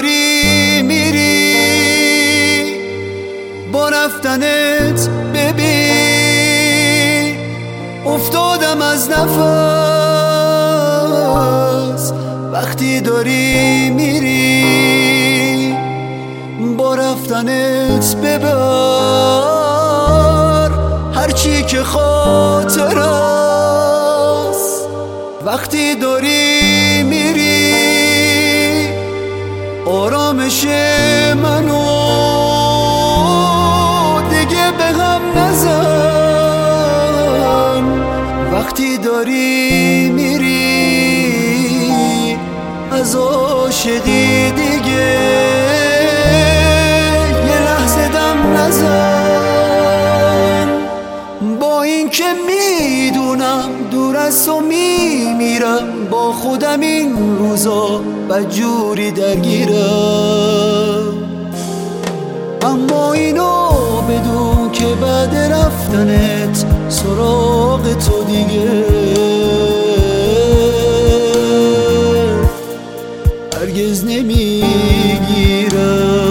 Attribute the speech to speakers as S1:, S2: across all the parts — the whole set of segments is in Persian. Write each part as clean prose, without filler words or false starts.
S1: داری میری با رفتنت ببین افتادم از نفس وقتی داری میری با رفتنت ببر هرچی که خاطر است وقتی داری میری آرامش منو دیگه به هم نزن وقتی داری میری از عاشقی دیگه یه لحظه دم نزن با این که میدونم دور از تو میمیرم با خودم این روزا بدجوری درگیرم اما اینو بدون که بعد رفتنت سراغ تو دیگه هرگز نمیگیرم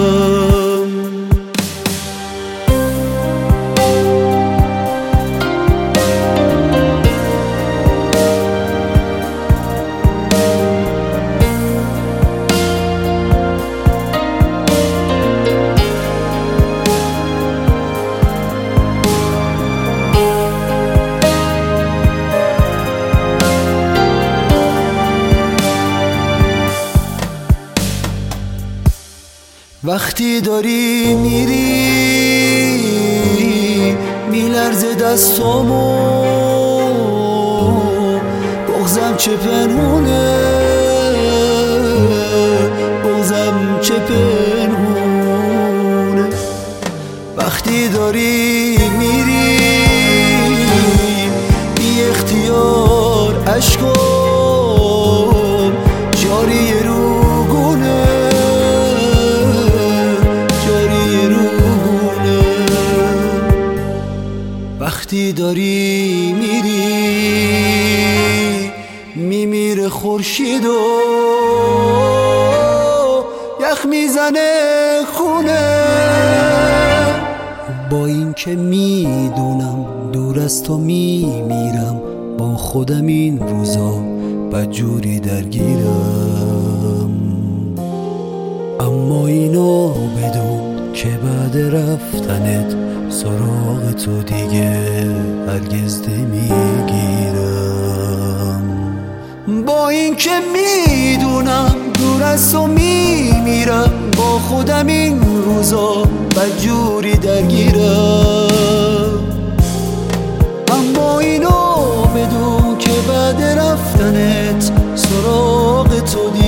S1: وقتی داری میری میلرزه دستامو بغضم چه پنهونه بغضم چه پنهونه وقتی داری میری بی اختیار اشکام جاری روگونه وقتی داری میری میمیره خورشید و یخ میزنه خونه با این که میدونم دور از تو میمیرم با خودم این روزا بدجوری درگیرم اما اینو بدون که بعد رفتنت سراغ تو دیگه هرگز نمیگیرم با این که میدونم دور از تو میمیرم با خودم این روزا بدجوری درگیرم اما اینو بدون که بعد رفتنت سراغ تو دیگه